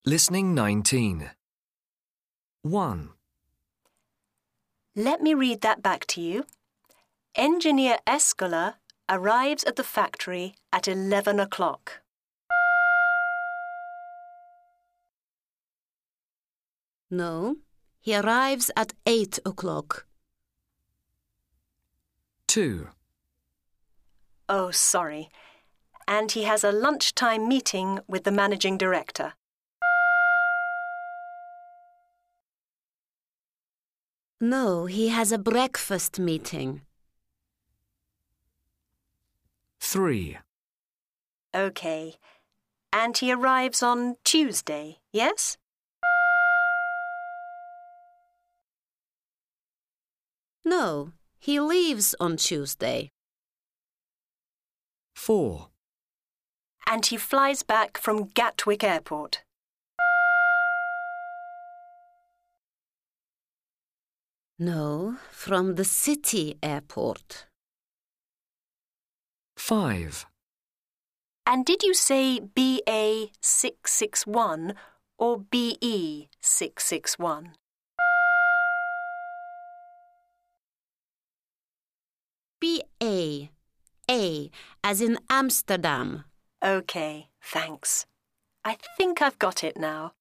Listening 19. 1, Let me read that back to you. Engineer Escola arrives at the factory at 11 o'clock. No, he arrives at 8 o'clock. 2, Oh, sorry. And he has a lunchtime meeting with the managing director. No, he has a breakfast meeting. 3, Okay. And he arrives on Tuesday, yes? No, he leaves on Tuesday. 4, And he flies back from Gatwick Airport. No, from the city airport. 5, And did you say BA 661 or BE 661? BA. A, as in Amsterdam. Okay, thanks. I think I've got it now.